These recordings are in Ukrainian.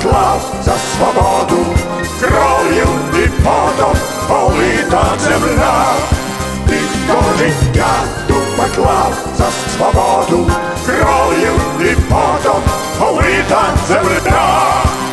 поклав за свободу, кров'ю і потом полита земля. Тих, хто життя тут поклав за свободу, кров'ю і потом полита земля.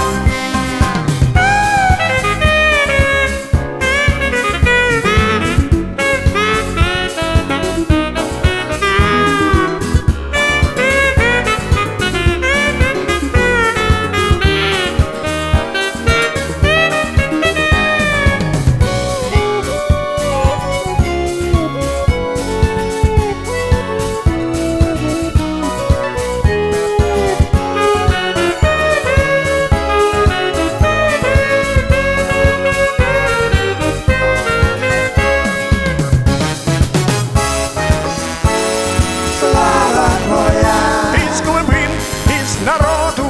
Народу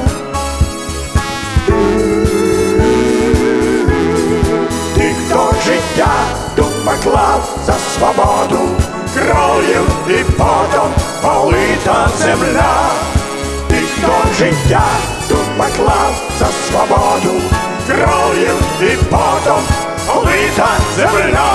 Тих, хто життя тут поклав за свободу, кров'ю і потом полита земля. Тих, хто життя тут поклав за свободу, кров'ю і потом полита земля.